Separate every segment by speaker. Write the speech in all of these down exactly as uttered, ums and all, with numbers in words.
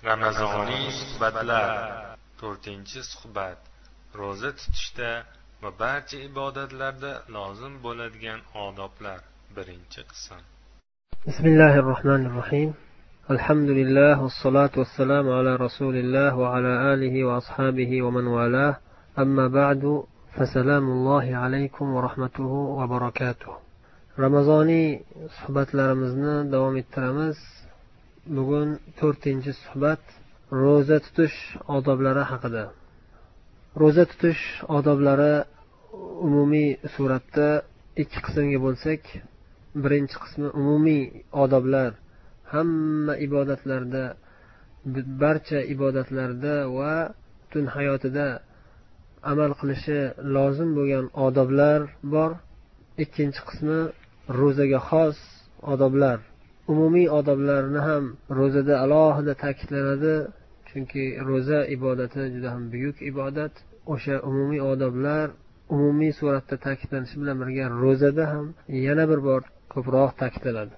Speaker 1: Ramazoniy suhbatlar. To'rtinchi suhbat. Ro'za tutishda va barcha ibodatlarda lozim bo'ladigan odoblar. Birinchi qism.
Speaker 2: Bismillahirrohmanirrohim. Alhamdulillah vassalatu vassalamu ala rasulillah va ala alihi va ashabihi va man walah. Amma ba'du. Fasalamullohi alaykum va rahmatuhu va barakatuh. Ramazoniy suhbatlarimizni davom ettiramiz. Bugun to'rtinchi suhbat ro'za tutish odoblari haqida. Ro'za tutish odoblari umumiy suratda ikki qismga bo'lsak, birinchi qismi umumiy odoblar, hamma ibodatlarda, barcha ibodatlarda va butun hayotida amal qilishi lozim bo'lgan odoblar bor. Ikkinchi qismi ro'zaga xos odoblar. Umumiy odoblarni ham ro'zada alohida ta'kidlanadi, chunki ro'za ibodati juda ham buyuk ibodat. O'sha umumiy odoblar umumiy suratda ta'kidlanishi bilan birga ro'zada ham yana bir bor ko'proq ta'kidlanadi.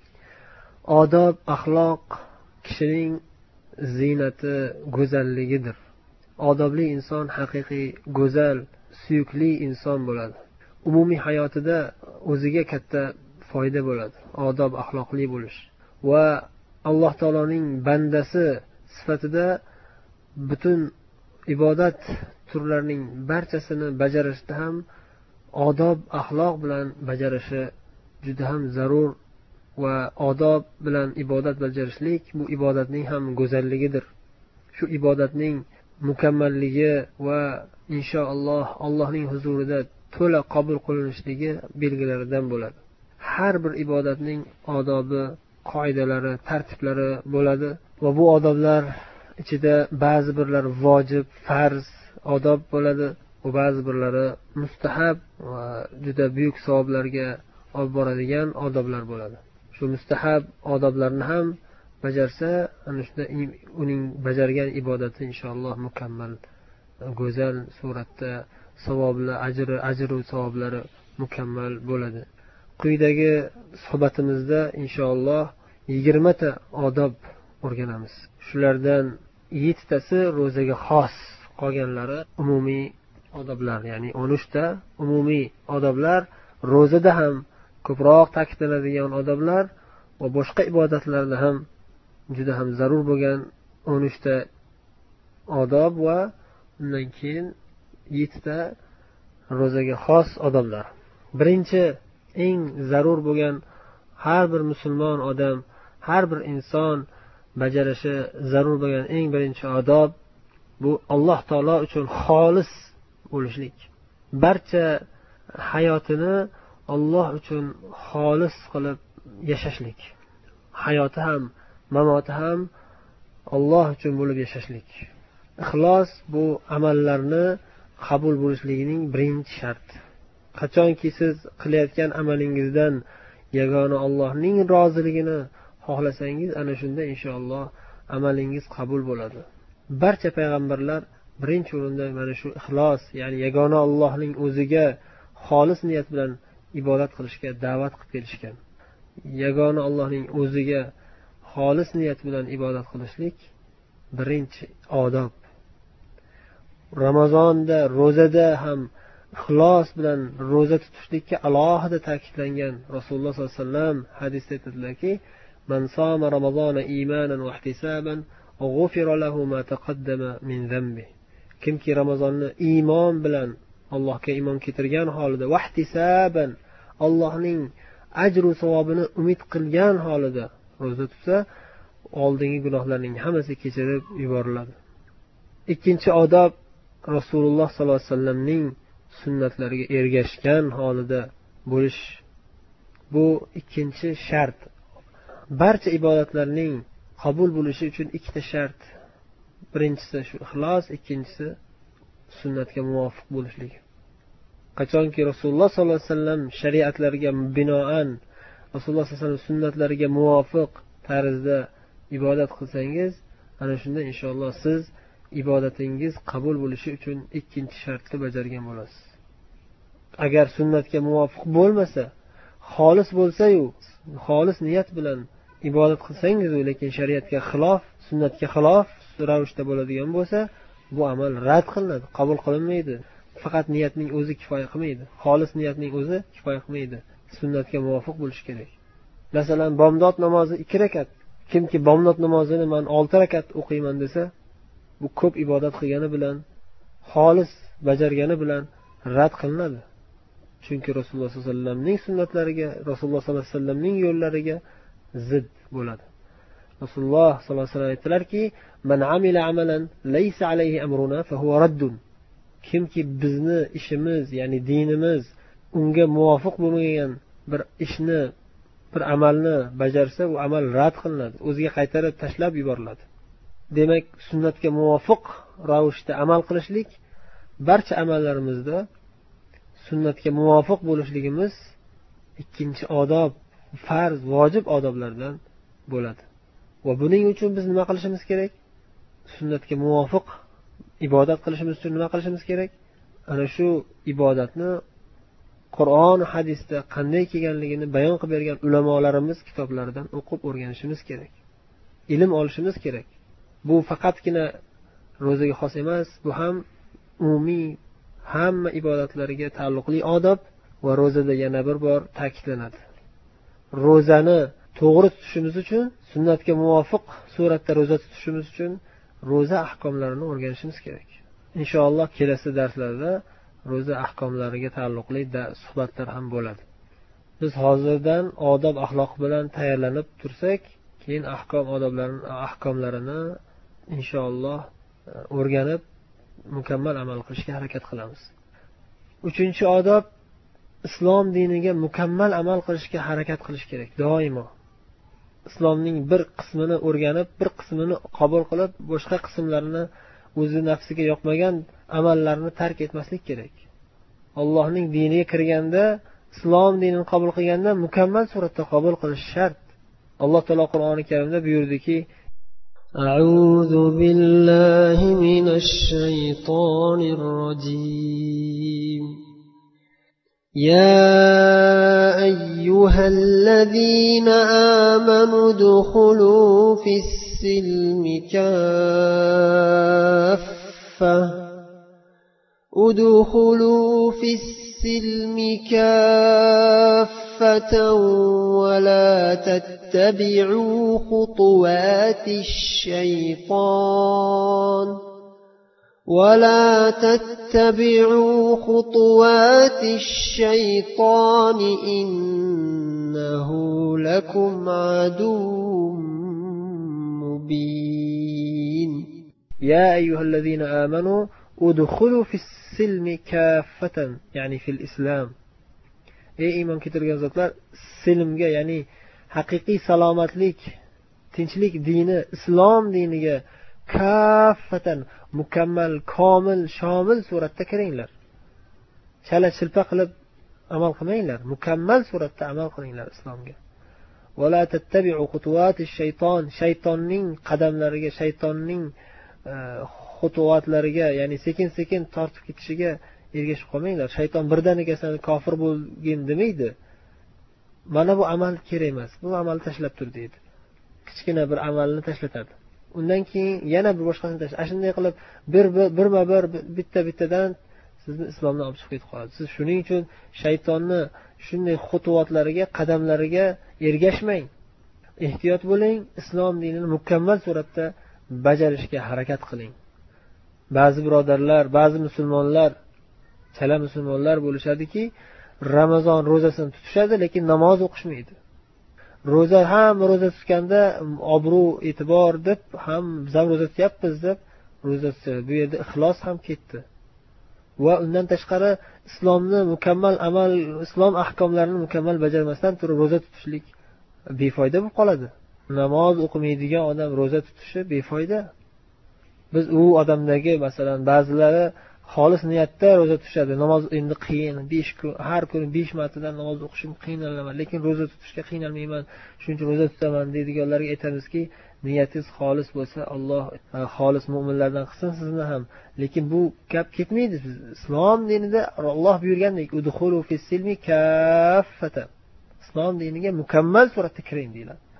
Speaker 2: Odob, axloq kishining ziynati, go'zalligidir. Odobli inson haqiqiy go'zal, suyukli inson bo'ladi. Umumiy hayotida o'ziga katta foyda bo'ladi. Odob, axloqli bo'lish va Alloh taoloning bandasi sifatida butun ibodat turlarining barchasini bajarishda ham odob, axloq bilan bajarishi juda ham zarur va odob bilan ibodat bajarishlik bu ibodatning ham go'zalligidir. Shu ibodatning mukammalligi va inshaalloh Allohning huzurida to'la qabul qilinishligi belgilaridan bo'ladi. Har bir ibodatning odobi, qoidalari, tartiblari bo'ladi va bu odoblar ichida ba'zi birlari vojib, farz odob bo'ladi va ba'zi birlari mustahab va juda buyuk savoblarga olib boradigan odoblar bo'ladi. Shu mustahab odoblarni ham bajarsa, ana shunda uning bajargan ibodati inshaalloh mukammal, go'zal suratda savobli, ajri, ajru savoblari mukammal bo'ladi. Quyidagi suhbatimizda inshaalloh yigirma ta odob o'rganamiz. Shulardan yettitasi ro'zaga xos, qolganlari umumiy odoblar, ya'ni o'n uch ta umumiy odoblar, ro'zada ham ko'proq ta'kidlanadigan odoblar va boshqa ibodatlarda ham juda ham zarur bo'lgan o'n uch ta odob va undan keyin yettita ro'zaga xos odoblar. Birinchi eng zarur bo'lgan, har bir musulmon odam, har bir inson bajarishi zarur bo'lgan eng birinchi odob bu Alloh taolo uchun xolis bo'lishlik. Barcha hayotini Alloh uchun xolis qilib yashashlik. Hayoti ham, mamoti ham Alloh uchun bo'lib yashashlik. Ixlos bu amallarni qabul bo'lishligining birinchi sharti. Qachonki siz qilayotgan amalingizdan yagona Allohning roziligini xohlasangiz, ana shunda inshaalloh amalingiz qabul bo'ladi. Barcha payg'ambarlar birinchi o'rinda mana shu ixlos, ya'ni yagona Allohning o'ziga xolis niyat bilan ibodat qilishga da'vat qilib kelishgan. Yagona Allohning o'ziga xolis niyat bilan ibodat qilishlik birinchi odob. Ramazonda, ro'zada ham ixlos bilan ro'za tutishlikka alohida ta'kidlangan. Rasululloh sollallohu alayhi vasallam hadisda aytadilarki, "Man soma ramazona imanan va ihtisaban, g'ufira lahu ma taqaddama min zambi." Kimki Ramazonni iymon bilan, Allohga iymon keltirgan holida, va ihtisaban, Allohning ajru savobini umid qilgan holida ro'za tutsa, oldingi gunohlarining hammasi kechirib yuboriladi. Ikkinchi odob, Rasululloh sollallohu alayhi vasallamning sunnatlariga ergashgan holida bo'lish. Bu ikkinchi shart. Barcha ibodatlarning qabul bo'lishi uchun ikkita shart. Birinchisi shu ixlos, ikkinchisi sunnatga muvofiq bo'lishlik. Qachonki Rasululloh sollallohu alayhi vasallam shariatlariga binoan, Rasululloh sollallohu alayhi vasallam sunnatlariga muvofiq tarzda ibodat qilsangiz, ana shunda inshaalloh siz ibodatingiz qabul bo'lishi uchun ikkinchi shartni bajargan bo'lasiz. Agar sunnatga muvofiq bo'lmasa, xolis bo'lsa-yu, xolis niyat bilan ibodat qilsangiz lekin shariatga xilof, sunnatga xilof ravishda bo'ladigan bo'lsa, bu amal rad qilinadi, qabul qilinmaydi. Faqat niyatning o'zi kifoya qilmaydi. Xolis niyatning o'zi kifoya qilmaydi. Sunnatga muvofiq bo'lish kerak. Masalan, bomdod namozi ikki rakat. Kimki bomdod namozini men olti rakat o'qiyman desa, bu ko'p ibodat qilgani bilan, xolis bajargani bilan rad qilinadi. Chunki Rasululloh sollallohu alayhi vasallamning sunnatlariga, Rasululloh sollallohu alayhi vasallamning yo'llariga zid bo'ladi. Rasululloh sollallohu alayhi vasallam aytdilarki, "Man amila amalan laysa alayhi amruna fa huwa raddun." Kimki bizni ishimiz, ya'ni dinimiz unga muvofiq bo'lmagan bir ishni, bir amalni bajarsa, u amal rad qilinadi, o'ziga qaytarib tashlab yuboriladi. Demak, sunnatga muvofiq ravishda amal qilishlik barcha amallarimizda sunnatga muvofiq bo'lishligimiz ikkinchi odob, farz, vojib odoblardan bo'ladi. Va buning uchun biz nima qilishimiz kerak? Sunnatga muvofiq ibodat qilishimiz uchun nima qilishimiz kerak? Ana shu ibodatni Qur'on, hadisda qanday kelganligini bayon qilib bergan ulamolarimiz kitoblaridan o'qib o'rganishimiz kerak. Ilm olishimiz kerak. Bu faqatgina ro'zaga xos emas, bu ham umumiy hamma ibodatlarga taalluqli odob va ro'zada yana bir bor ta'kidlanadi. Ro'zani to'g'ri tutishimiz uchun, sunnatga muvofiq suratda ro'za tutishimiz uchun ro'za ahkomlarini o'rganishimiz kerak. Inshaalloh kelasi darslarda ro'za ahkomlariga taalluqli suhbatlar ham bo'ladi. Biz hozirdan odob axloq bilan tayyorlanib tursak, keyin ahkom odoblarini, ahkomlarini inshaalloh o'rganib mukammal amal qilishga harakat qilamiz. Uchinchi odob, islom diniga mukammal amal qilishga harakat qilish kerak doimo. Islomning bir qismini o'rganib, bir qismini qabul qilib, boshqa qismlarini o'zi nafsiga yoqmagan amallarni tark etmaslik kerak. Allohning diniga kirganda, islom dinini qabul qilganda mukammal suratda qabul qilish shart. Alloh taolo Qur'oni Karimda buyurdiki: "A'udhu billahi minash shaytonir rojim. يا أيها الذين آمنوا ادخلوا في السلم كافة ادخلوا في السلم كافة ولا تتبعوا خطوات الشيطان ولا تتبعوا خطوات الشيطان إنه لكم عدو مبين يا أيها الذين آمنوا ادخلوا في السلم كافة يعني في الإسلام. Ey iymon keltirgan zotlar, silmga, ya'ni haqiqiy salomatlik, tinchlik dini, islom diniga kaffatan, mukammal, komil, shomil suratda kiringlar. Chala chilpa qilib amal qilmanglar, mukammal suratda amal qilinglar islomga. Wala tattabi'u xutuwatish shayton, shaytonning qadamlariga, shaytonning xutuvatlariga, ya'ni sekin-sekin tortib ketishiga ergashib qolmanglar. Shayton birdaniga seni kofir bo'lgin demaydi. Mana bu amal kerak emas, bu amalni tashlab tur deydi. Kichkina bir amalni tashlatadi. Undan keyin yana bir boshqasini tashlab, shunday qilib bir birma bir bitta-bittadan sizni islomdan olib chiqib ketib qoladi. Siz shuning uchun shaytonni shunday xutuvatlariga, qadamlariga ergashmang. Ehtiyot bo'ling, islom dinini mukammal suratda bajarishga harakat qiling. Ba'zi birodarlar, ba'zi musulmonlar, chala musulmonlar bo'lishadiki, Ramazon ro'zasini tutishadi, lekin namoz o'qishmaydi. Ro'za ham ro'za tutganda obro' e'tibor deb ham biz ham ro'za tutyapmiz deb ro'za tutadi. Bu yerda ixlos ham ketdi. Va undan tashqari islomni mukammal amal, islom ahkomlarini mukammal bajarmasdan turib ro'za tutishlik befoyda bo'lib qoladi. Namoz o'qimaydigan odam ro'za tutishi befoyda. Biz u odamdagi, masalan, ba'zilari xolis niyatda ro'za tutishadi. Namoz endi qiyin, besh kun, har kuni besh martadan namoz o'qishim qiynalaman, lekin ro'za tutishga qiynalmayman, shuning uchun ro'za tutaman deydiganlarga aytamizki, niyatingiz xolis bo'lsa, Alloh xolis mu'minlardan qilsin sizni ham. Lekin bu gap ketmaydi. Islom dinida Alloh buyurgandek, udkhulu fis silmi kaffatan. Islom diniga mukammal suratda kiring deyiladi.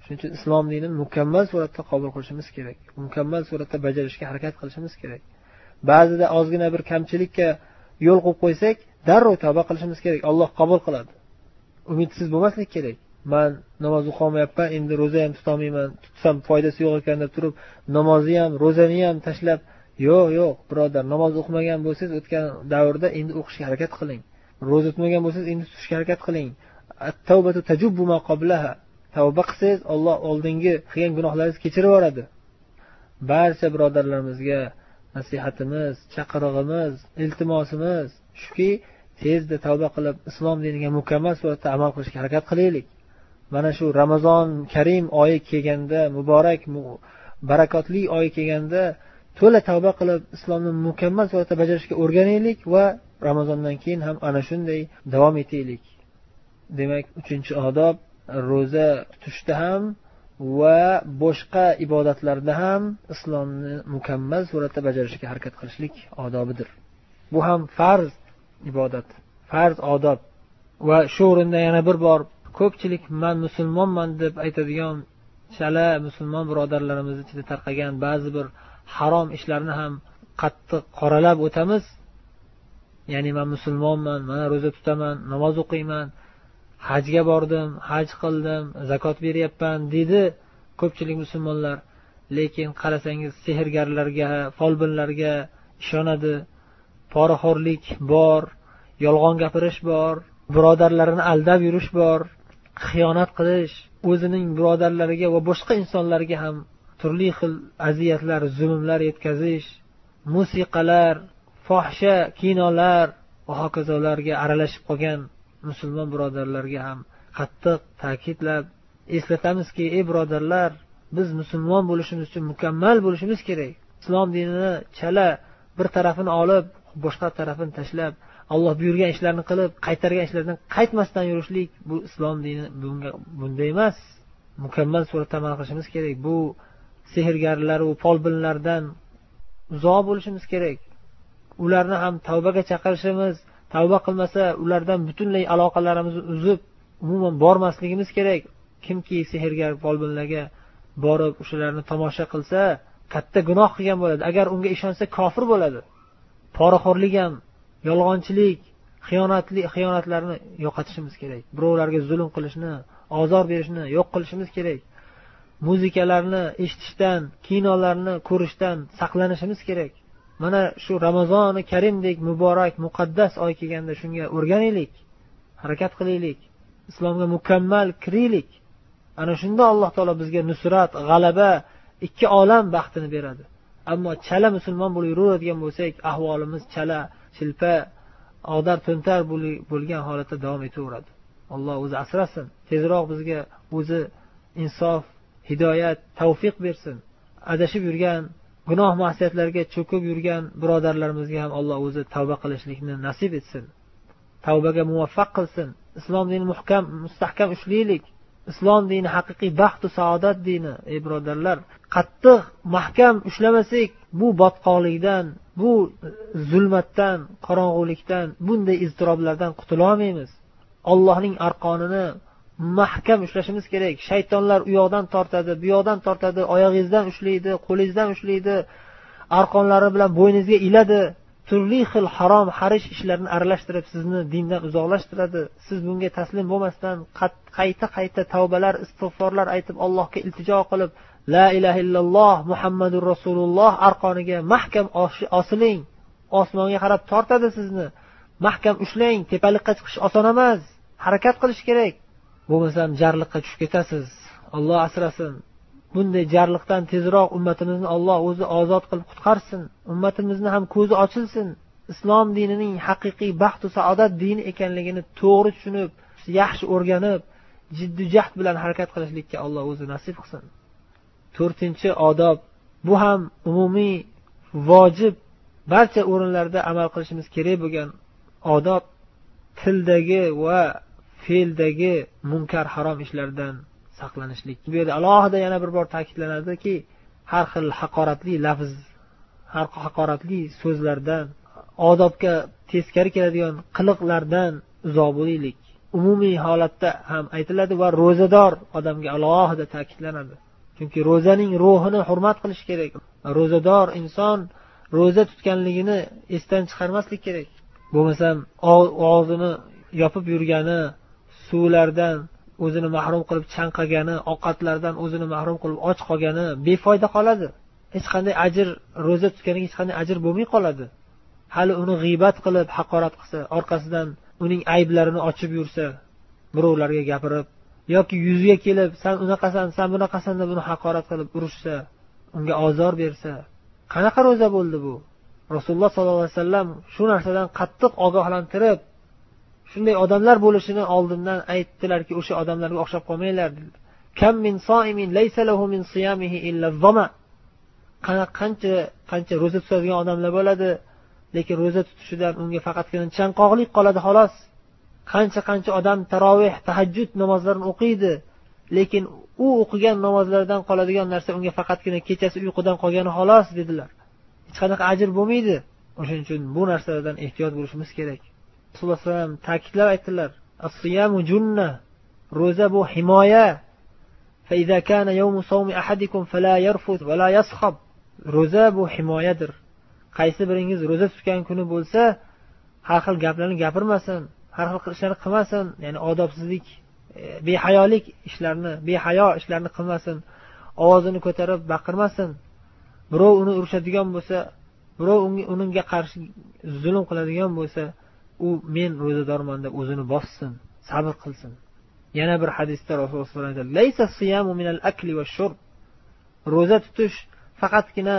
Speaker 2: Shuning uchun islom dinini mukammal suratda qabul qilishimiz kerak, mukammal suratda bajarishga harakat qilishimiz kerak. Ba'zida ozgina bir kamchilikka yo'l qo'yib qo'ysak, darrov tavba qilishimiz kerak. Alloh qabul qiladi. Umidsiz bo'lmaslik kerak. Men namoz o'qimayapman, endi roza ham tutolmayman, tutsam foydasi yo'q ekan deb turib, namozni ham, rozani ham tashlab, yo'q, yo'q, birodar, namoz o'qimagan bo'lsangiz, o'tgan davrda endi o'qishga harakat qiling. Roza tutmagan bo'lsangiz, endi tutishga harakat qiling. At-tawbatu tajubbu ma qablaha. Tavba qilsangiz, Alloh oldingi qilgan gunohlaringizni kechirib yuboradi. Barcha birodarlarimizga nasihatimiz, chaqirig'imiz, iltimosimiz shuki, tezda tavba qilib islom diniga mukammal suratda amal qilishga harakat qilaylik. Mana shu Ramazon Karim oyi kelganda, muborak, barakotli oy kelganda to'la tavba qilib islomni mukammal suratda bajarishga o'rganaylik va Ramazondan keyin ham ana shunday davom etaylik. Demak, uchinchi odob roza tutishda ham va boshqa ibodatlarda ham islomni mukammal suratda bajarishga harakat qilishlik odobidir. Bu ham farz ibodat, farz odob. Va shu o'rinda yana bir bor ko'pchilik men musulmonman deb aytadigan chala musulmon birodarlarimiz ichida tarqagan ba'zi bir harom ishlarni ham qattiq qoralab o'tamiz. Ya'ni men musulmonman, men roza tutaman, namoz o'qiyman, hajga bordim, haj qildim, zakot beryapman dedi ko'pchilik musulmonlar. Lekin qarasangiz sehrgarlarga, folbinlarga ishonadi. Poraxo'rlik bor, yolg'on gapirish bor, birodarlarini aldab yurish bor, xiyonat qilish, o'zining birodarlariga va boshqa insonlarga ham turli xil aziyatlar, zulmlar yetkazish, musiqalar, fohisha kinolar va hokazolarga aralashib qolgan musulmon birodarlarga ham qattiq ta'kidlab eslatamizki, ey birodarlar, biz musulmon bo'lishimiz uchun mukammal bo'lishimiz kerak. Islom dinini chala bir tarafini olib, boshqa tarafini tashlab, Alloh buyurgan ishlarni qilib, qaytargan ishlardan qaytmasdan yurishlik bu islom dini bunga bunday emas. Mukammal suratda amal qilishimiz kerak. Bu sehrgarlar va folbinlardan uzoq bo'lishimiz kerak. Ularni ham tavbaga chaqirishimiz, tavba qilmasa ulardan butunlay aloqalarimizni uzib, umuman bormasligimiz kerak. Kimki sehrgar folbinlarga borib o'shalarni tomosha qilsa, katta gunoh qilgan bo'ladi. Agar unga ishonsa kofir bo'ladi. Poraxo'rlik ham, yolg'onchilik, xiyonatli xiyonatlarni yo'qotishimiz kerak. Birovlarga zulm qilishni, ozor berishni yo'q qilishimiz kerak. Muzikalarni eshitishdan, kinolarni ko'rishdan saqlanishimiz kerak. Mana shu Ramazoni Karimdek muborak, muqaddas oy kelganda shunga o'rganaylik, harakat qilaylik, islomga mukammal kiraylik. Ana shunda Alloh taolo bizga nusrat, g'alaba, ikki olam baxtini beradi. Ammo chala musulmon bo'lib yuraveradigan bo'lsak, ahvolimiz chala, shilpa, odar to'ntar bo'lgan holatda davom etaveradi. Alloh o'zi asrasin. Tezroq bizga o'zi insof, hidoyat, tavfiq bersin. Adashib yurgan, gunoh ma'siyatlarga cho'kib yurgan birodarlarimizga ham Alloh o'zi tavba qilishlikni nasib etsin. Tavbaga muvaffaq qilsin. Islom dinini muhkam, mustahkam ushlaylik. Islom dini haqiqiy baxt va saodat dini, ey birodarlar. Qattiq, mahkam ushlamasak, bu botqoqlikdan, bu zulmatdan, qorong'ulikdan, bunday iztiroblardan qutula olmaymiz. Allohning arqonini mahkam ushlashimiz kerak. Shaytonlar u yoqdan tortadi, bu yoqdan tortadi, oyog'ingizdan ushlaydi, qo'lingizdan ushlaydi, arqonlari bilan bo'yningizga iladi. Turli xil harom, harish ishlarni aralashtirib sizni dindan uzoqlashtiradi. Siz bunga taslim bo'lmasdan qayta-qayta tavbalar, istig'forlar aytib Allohga iltijo qilib, la ilaha illalloh Muhammadur Rasululloh arqoniga mahkam osiling. Osmonga qarab tortadi sizni. Mahkam ushlang, tepalikqa chiqish oson emas. Harakat qilish kerak. Bo'lmasam jarliqqa tushib ketasiz. Alloh asrasin. Bunday jarliqdan tezroq ummatimizni Alloh o'zi ozod qilib qutqarsin. Ummatimizni ham ko'zi ochilsin. Islom dinining haqiqiy baxt va saodat dini ekanligini to'g'ri tushunib, yaxshi o'rganib, jiddiy jahd bilan harakat qilishlikka Alloh o'zi nasib qilsin. to'rtinchi odob, bu ham umumiy, vojib, barcha o'rinlarda amal qilishimiz kerak bo'lgan odob, tildagi va fe'ldagi munkar harom ishlardan saqlanishlik. Bu yerda alohida yana bir bor ta'kidlanadiki, har xil haqoratli lafz, har haqoratli so'zlardan, odobga teskari keladigan qiliqlardan uzoq bo'laylik. umumiy holatda ham aytiladi va ro'zador odamga alohida ta'kidlanadi. Chunki ro'zaning ruhini hurmat qilish kerak. Ro'zador inson ro'za tutganligini esdan chiqarmaslik kerak. Bo'lmasam og'zini yopib yurgani, suvlardan o'zini mahrum qilib chanqagani, ovqatlardan o'zini mahrum qilib och qolgani befoyda qoladi. Hech qanday ajr, ro'za tutganiga hech qanday ajr bo'lmay qoladi. Hali uni g'iybat qilib, haqorat qilsa, orqasidan uning ayblarini ochib yursa, birovlarga gapirib yoki yuziga kelib, sen unaqasan, sen bunaqasan deb uni haqorat qilib urishsa, unga ozor bersa, qanaqa ro'za bo'ldi bu? Rasululloh sollallohu alayhi vasallam shu narsadan qattiq ogohlantirib, shunday odamlar bo'lishini oldindan aytdilarki, o'sha odamlarga o'xshab qolmanglar. Kam min soimin laysa lahu min siyamihi illa zama. Qancha qancha ro'za tutadigan odamlar bo'ladi, lekin ro'za tutishidan unga faqatgina chanqoqlik qoladi xolos. Qancha qancha odam taroveh, tahajjud namozlarini o'qiydi, lekin u o'qigan namozlardan qoladigan narsa unga faqatgina kechasi uyqudan qolgani xolos dedilar. Hech qanaqa ajr bo'lmaydi. O'shuning uchun bu narsalardan ehtiyot bo'lishimiz kerak. Rasululloh sollallohu alayhi vasallam ta'kidlab aytdilar: "As-siyamu junna." Ro'za bu himoya. Fa idza kana yawmu sawmi ahadikum fala yarfuth va la yaskhab. Ro'za bu himoyadir. Qaysi biringiz ro'za tutgan kuni bo'lsa, har xil gaplarni gapirmasin, har xil ishlarni qilmasin, ya'ni odobsizlik, behayolik ishlarni, behayo ishlarni qilmasin, ovozini ko'tarib baqirmasin. Birov uni urishadigan bo'lsa, birov unga qarshi zulm qiladigan bo'lsa, u men ro'zadorman deb o'zini bossin, sabr qilsin. Yana bir hadisda Rasululloh sollallohu alayhi vasallam: "Laysa siyamu minal akli vash-shurb." Ro'za tutish faqatgina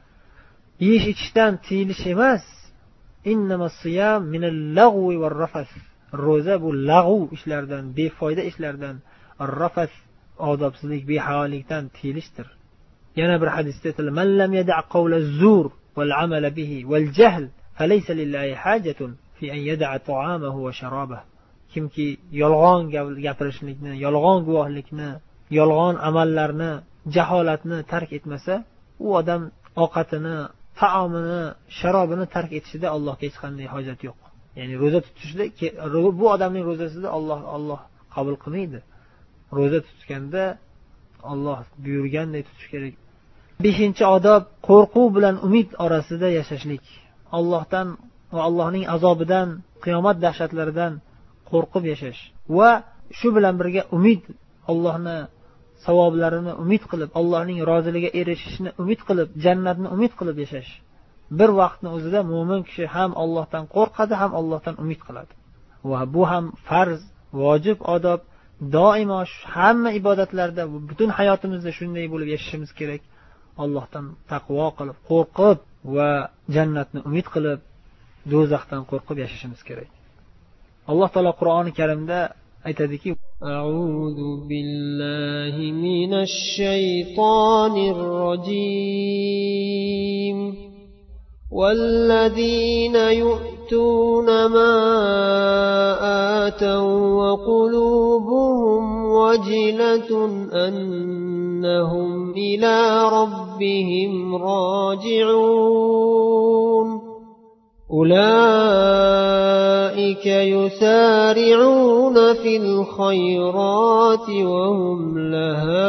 Speaker 2: yeyish ichishdan tiyilish emas. Innamas siyam minal lagwi war-rafas. Ro'za bu lag'u ishlardan, befoyda ishlardan, ar-rafas odobsizlik, behayolikdan tiyilishdir. Yana bir hadisda aytiladi: "Man lam yada' qawla az-zur wal-'amala bihi wal-jahl falaysa lillahi hajatun fi an yada'a ta'amahu wa sharabahu." Kimki yolg'on gapirishlikni, yolg'on guvohlikni, yolg'on amallarni, jaholatni tark etmasa, u odam ovqatini, taomini, sharobini tark etishida Allohga hech qanday hojat yo'q. Ya'ni ro'za tutishda bu odamning ro'zasida Alloh Alloh qabul qilmaydi. Ro'za tutganda Alloh buyurganday tutish kerak. beshinchi odob qo'rquv bilan umid orasida yashashlik. Allohdan va Allohning azobidan, qiyomat dahshatlaridan qo'rqib yashash va shu bilan birga umid, Allohni savoblarini umid qilib, Allohning roziligiga erishishni umid qilib, jannatni umid qilib yashash. Bir vaqtning o'zida mu'min kishi ham Allohdan qo'rqadi, ham Allohdan umid qiladi. Va bu ham farz, vojib odob. Doimo hamma ibodatlarda, butun hayotimizda shunday bo'lib yashashimiz kerak. Allohdan taqvo qilib, qo'rqib va jannatni umid qilib, do'zaxdan qo'rqib yashashimiz kerak. Alloh taolo Qur'oni Karimda aytadiki: "A'udhu billahi minash shaytonir rojim. والذين يؤتون ما آتوا وقلوبهم وجلة أنهم إلى ربهم راجعون أولئك يسارعون في الخيرات وهم لها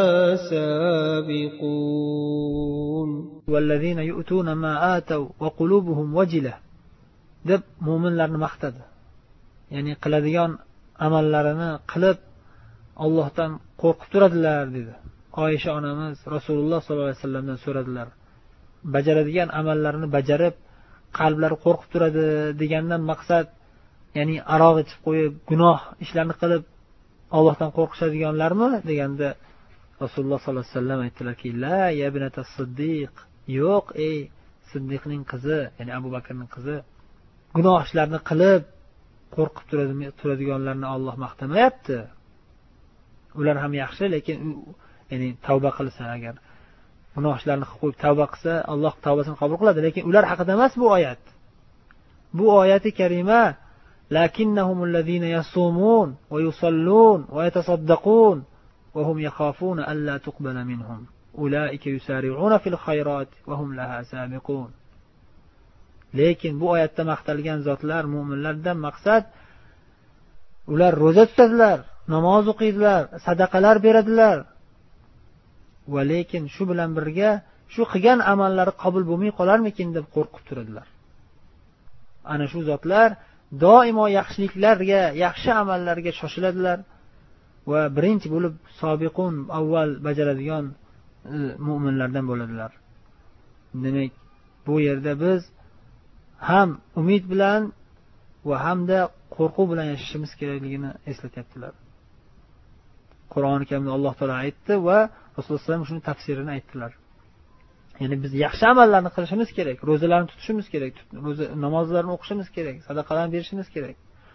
Speaker 2: سابقون والذين يؤتون ما آتوا وقلوبهم وجلة." deb mu'minlarni maqtadi. Ya'ni qiladigan amallarini qilib Allohdan qo'rqib turadilar dedi. Oysha onamiz Rasululloh sollallohu alayhi vasallamdan so'radilar. Bajaradigan amallarini bajarib, qalblari qo'rqib turadi degandan maqsad, ya'ni aroq ichib qo'yib, gunoh ishlarni qilib Allohdan qo'rqishadiganlarmi deganda Rasululloh sollallohu alayhi vasallam aytdilarki: "La ya ibnatas siddiq." Yo'q, ey Siddiqning qizi, ya'ni Abu Bakrning qizi, gunoh ishlarni qilib qo'rqib turadiganlarni Alloh maqtamayapti. Ular ham yaxshi, lekin ya'ni tavba qilsa, agar gunoh ishlarni qilib qo'yib tavba qilsa, Alloh tavbasini qabul qiladi, lekin ular haqida emas bu oyat. Bu oyati karima: "Lakinnahumul ladina yasumun va yusallun va yatasaddaqun va hum yakhafuna alla tuqbala minhum. Ulaika yusari'una fil khayrat va hum laha sabiqun." Lekin bu oyatda maqtalgan zotlar, mu'minlardan maqsad
Speaker 3: ular ro'za tutadilar, namoz o'qiydilar, sadaqalar beradilar. Va lekin shu bilan birga shu qilgan amallari qabul bo'lmay qolarmikin deb qo'rqib turadilar. Ana shu zotlar doimo yaxshiliklarga, yaxshi amallarga shoshiladilar va birinchi bo'lib sobiqun avval bajaradigan mu'minlardan bo'ladilar. Demak, bu yerda biz ham umid bilan va hamda qo'rquv bilan yashashimiz kerakligini eslatyaptilar. Qur'oni Karimda Alloh taolo aytdi va Rasululloh sollallohu alayhi vasallam shuni tafsirini aytdilar. Ya'ni biz yaxshi amallarni qilishimiz kerak, ro'zalarni tutishimiz kerak, ro'za namozlarni o'qishimiz kerak, sadaqalarni berishimiz kerak.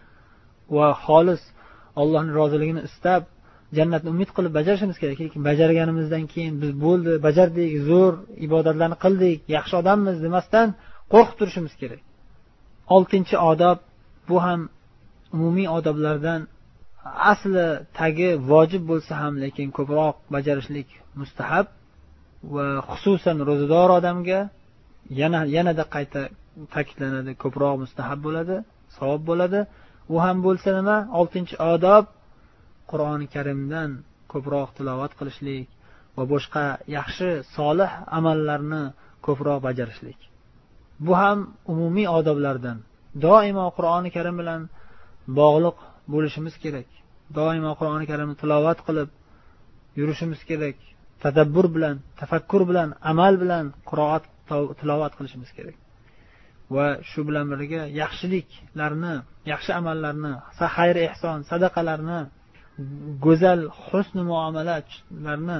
Speaker 3: Va xolis Allohning roziligini istab, jannatni umid qilib bajarishimiz kerak. Lekin bajarganimizdan keyin biz bo'ldi, bajardik, zo'r ibodatlarni qildik, yaxshi odammiz demasdan qo'rqib turishimiz kerak. oltinchi odob, bu ham umumiy odoblardan asli tagi vojib bo'lsa ham lekin ko'proq bajarishlik mustahab va xususan ro'zador odamga yana yanada qayta ta'kidlanadi, ko'proq mustahab bo'ladi, savob bo'ladi. U ham bo'lsa nima? oltinchi odob Qur'oni Karimdan ko'proq tilovat qilishlik va boshqa yaxshi solih amallarni ko'proq bajarishlik. Bu ham umumiy odoblardan. Doimo Qur'oni Karim bilan bog'liq bo'lishimiz kerak. Doimo Qur'oni Karimni tilovat qilib yurishimiz kerak. Tadabbur bilan, tafakkur bilan, amal bilan qiroat tilovat qilishimiz kerak. Va shu bilan birga yaxshiliklarni, yaxshi amallarni, xayr ehson, sadaqalarni, go'zal husn muomalalarni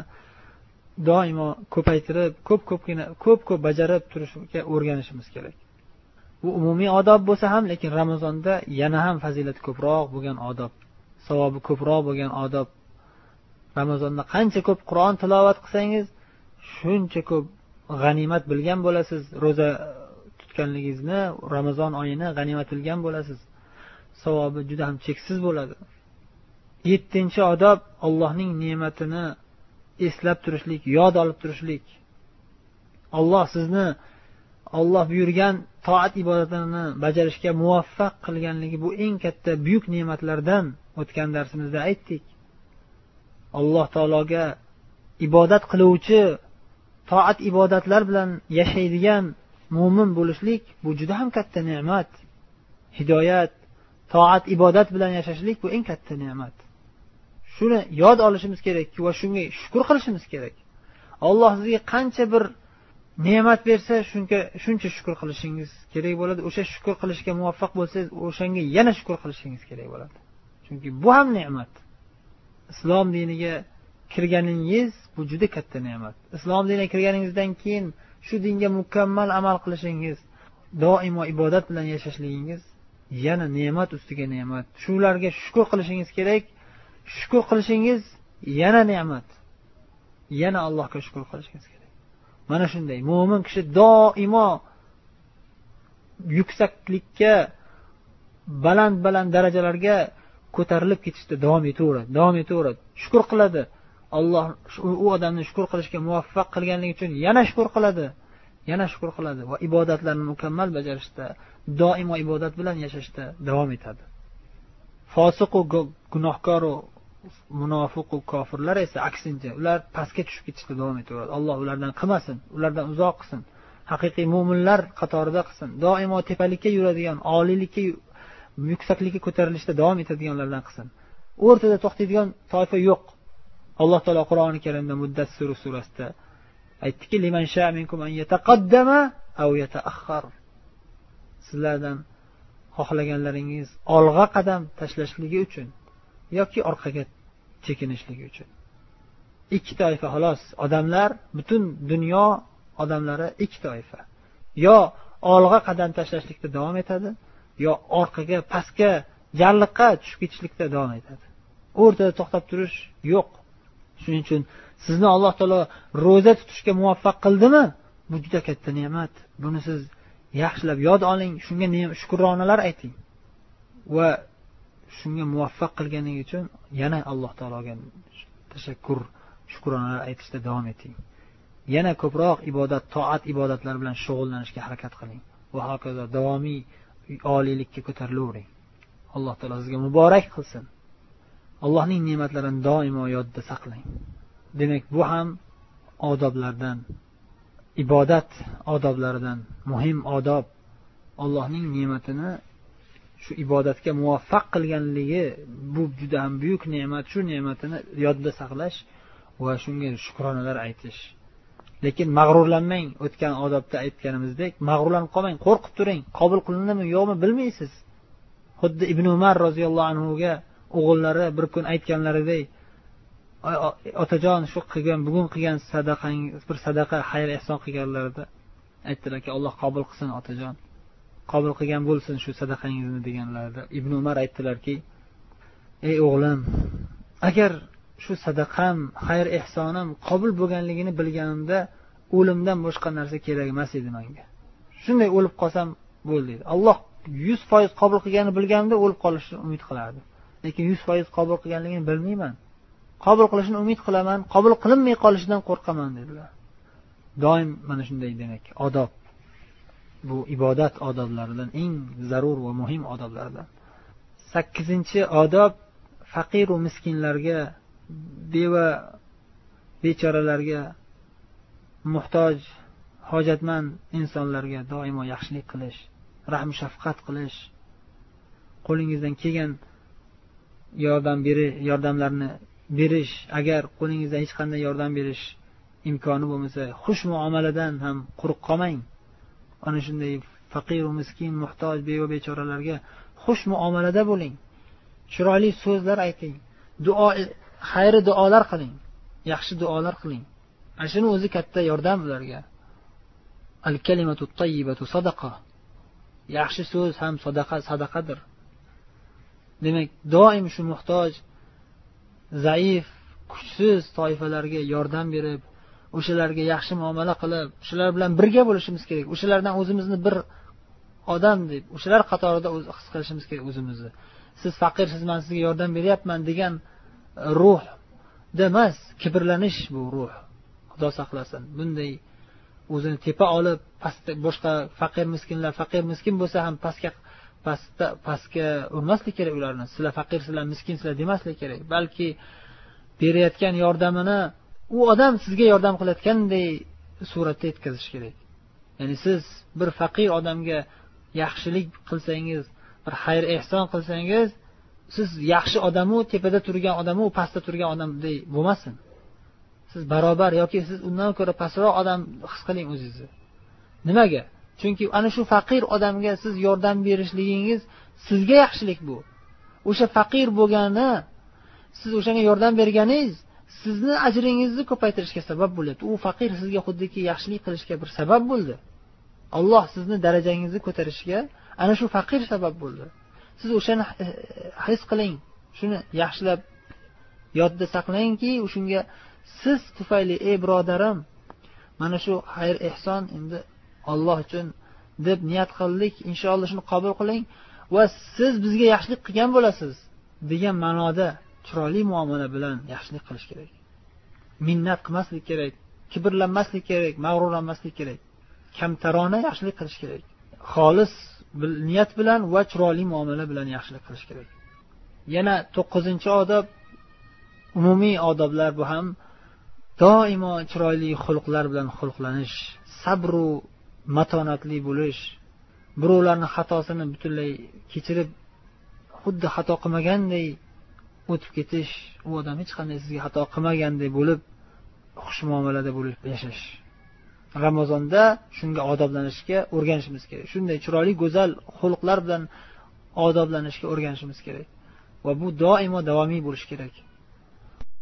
Speaker 3: doimo ko'paytirib, ko'p-ko'pgina, ko'p-ko'p bajarib turishga o'rganishimiz kerak. Bu umumiy odob bo'lsa ham, lekin Ramazonda yana ham fazilati ko'proq bo'lgan odob, savobi ko'proq bo'lgan odob. Ramazonda qancha ko'p Qur'on tilovat qilsangiz, shuncha ko'p g'animat bilgan bo'lasiz. Ro'za tutganligingizni, Ramazon oyini g'animat bilgan bo'lasiz. Savobi juda ham cheksiz bo'ladi. yettinchi odob Allohning ne'matini eslab turishlik, yod olib turishlik. Alloh sizni Alloh buyurgan toat ibodatlarini bajarishga muvaffaq qilganligi bu eng katta buyuk ne'matlardan. O'tgan darsimizda aytdik. Alloh taologa ibodat qiluvchi, toat ibodatlar bilan yashaydigan mu'min bo'lishlik bu juda ham katta ne'mat. Hidoyat, toat ibodat bilan yashashlik bu eng katta ne'mat. Shuni yod olishimiz kerak va shunga shukr qilishimiz kerak. Alloh sizga qancha bir ne'mat bersa, shunga shuncha shukr qilishingiz kerak bo'ladi. O'sha shukr qilishga muvaffaq bo'lsangiz, o'shanga yana shukr qilishingiz kerak bo'ladi. Chunki bu ham ne'mat. Islom diniga kirganingiz bu juda katta ne'mat. Islom diniga kirganingizdan keyin shu dinga mukammal amal qilishingiz, doimo ibodat bilan yashashligingiz yana ne'mat ustiga ne'mat. Shularga shukr qilishingiz kerak. Shukr qilishingiz yana ne'mat. Yana Allohga shukr qilishingiz kerak. Mana shunday mu'min kishi doimo yuksaklikka, baland-baland darajalarga ko'tarilib ketishda davom etaveradi, davom etaveradi. Shukr qiladi. Alloh u odamni shukr qilishga muvaffaq qilganligi uchun yana shukr qiladi, yana shukr qiladi va ibodatlarni mukammal bajarishda, doimo ibodat bilan yashashda davom etadi. Fosiq va gunohkor va munofiq va kofirlar esa aksincha, ular pastga tushib ketishda davom etaveradi. Alloh ulardan qilmasin, ulardan uzoq qilsin. Haqiqiy mu'minlar qatorida qilsin. Doimo tepalikka yuradigan, oliylikka, yuksaklikka ko'tarilishda davom etadiganlardan qilsin. O'rtada to'xtaydigan toifa yo'q. Alloh taolo Qur'oni Karimda Muddassir surasida aytdiki: "Liman sha'a minkum an yataqaddama aw yata'akhkhar." Sizlardan xohlaganlaringiz olg'a qadam tashlashligi uchun yoki orqaga chekinishligi uchun. Ikki toifa xolos. Odamlar, butun dunyo odamlari ikki toifa. Yo olg'a qadam tashlashlikda davom etadi, yo orqaga, pastga, jarliqqa tushib ketishlikda davom etadi. O'rtada to'xtab turish yo'q. Shuning uchun sizni Alloh taolo ro'za tutishga muvaffaq qildimi? Bu juda katta ne'mat. Buni siz yaxshilab yod oling, shunga shukronalar ayting. Va shunga muvaffaq qilganingiz uchun yana Alloh taologa tashakkur, shukronalar aytishda davom eting. Yana ko'proq ibodat, toat ibodatlar bilan shug'ullanishga harakat qiling. Va hokazo davomiy oliylikka ko'tarilavering. Alloh taolo sizga muborak qilsin. Allohning ne'matlarini doimo yodda saqlang. Demak, bu ham odoblardan, ibodat odoblaridan muhim odob. Allohning ne'matini shu ibodatga muvaffaq qilganligi bu juda ham buyuk ne'mat. Shu ne'matini yodda saqlash va shunga shukronalar aytish. Lekin mag'rurlanmang. O'tgan odobda aytganimizdek, mag'rurlanib qolmang, qo'rqib turing. Qabul qilindimi, yo'qmi bilmaysiz. Xuddi Ibn Umar roziyallohu anhu ga o'g'illari bir kun aytganlaridek, otajon, shu qilgan, bugun qilgan sadaqangiz, bir sadaqa, xayr ehson qilganlarida aytdilarki, Alloh qabul qilsin otajon. Qabul qilgan bo'lsin shu sadaqangizni deganlarida Ibn Umar aytdilarki, ey o'g'lim, agar shu sadaqam, xayr ehsonim qabul bo'lganligini bilganimda o'limdan boshqa narsa kerak emas edi menga. Shunday o'lib qolsam bo'ldi. Alloh yuz foiz qabul qilganini bilganimda o'lib qolishni umid qilardim. Lekin yuz foiz qabul qilganligini bilmayman. Qabul qilishini umid qilaman, qabul qilinmay qolishidan qo'rqaman dedilar. Doim mana shunday demak, odob. Bu ibodat odoblaridan eng zarur va muhim odoblardan. sakkizinchi odob faqir va miskinlarga, beva bechoralarga, muhtoj, hojatmand insonlarga doimo yaxshilik qilish, rahm shafqat qilish, qo'lingizdan kelgan yordam berish, yordamlarni berish, agar qo'lingizdan hech qanday yordam berish imkoni bo'lmasa, xush muomaladan ham quruq qolmang. Ana shunday faqir va miskin, muhtoj, beva bechoralarga xush muomalada bo'ling. Chiroyli so'zlar ayting. Duo, xayri duolar qiling. Yaxshi duolar qiling. Ana shuni o'zi katta yordam ularga. Al-kalimatu tayyibatu sadaqa. Yaxshi so'z ham sadaqa, sadaqadir. Demak, doim shu muhtoj, zaif, kuchsiz toifalarga yordam berib, o'shalarga yaxshi muomala qilib, o'shalar bilan birga bo'lishimiz kerak. O'shalardan o'zimizni bir odam deb, o'shalar qatorida o'z his qilishimiz kerak o'zimizni. Siz faqirsiz, men sizga yordam beryapman degan ruh emas, kibrlanish bu ruh. Xudo saqlasin. Bunday o'zini tepa olib, pastda boshqa faqir miskinlar, faqir miskin bo'lsa ham pastga pastda pastga urmaslik kerak ularni. Sizlar faqirsizlar, miskinsizlar demaslik kerak. Balki berayotgan yordamini u odam sizga yordam qilayotganday suratda yetkazish kerak. Ya'ni siz bir faqir odamga yaxshilik qilsangiz, bir xayr ehson qilsangiz, siz yaxshi odamu tepada turgan odamu pastda turgan odamday bo'lmasin. Siz barobar yoki siz undan ko'ra pastroq odam his qiling o'zingizni. Nimaga? Chunki ana shu faqir odamga siz yordam berishligingiz sizga yaxshilik bu. O'sha faqir bo'lgani, siz o'shanga yordam berganingiz sizni ajringizni ko'paytirishga sabab bo'lyapti. U faqir sizga xuddiki yaxshilik qilishga bir sabab bo'ldi. Alloh sizni darajangizni ko'tarishiga ana shu faqir sabab bo'ldi. Siz o'shani his qiling, shuni yaxshilab yodda saqlangki, o'shunga siz tufayli ey birodarim, mana shu xayr ehson endi Alloh uchun deb niyat qildik, inshaalloh shuni qabul qiling va siz bizga yaxshilik qilgan bo'lasiz degan ma'noda chiroyli muomala bilan yaxshilik qilish kerak. Minnat qilmaslik kerak, kibrlanmaslik kerak, mag'rurlanmaslik kerak. Kamtarona yaxshilik qilish kerak. Xolis niyat bilan va chiroyli muomala bilan yaxshilik qilish kerak. Yana to'qqizinchi odob, umumiy odoblar bu ham doimo chiroyli xulqlar bilan xulqlanish, sabru matonatli bo'lish, birovlarning xatosini butunlay kechirib, xuddi xato qilmaganday o'tib ketish, u odam hech qanday sizga xato qilmaganday bo'lib, xush muomalada bo'lib yashash. Ramazonda shunga odoblanishga o'rganishimiz kerak. Shunday chiroyli, go'zal xulqlar bilan odoblanishga o'rganishimiz kerak. Va bu doimo davomiy bo'lishi kerak.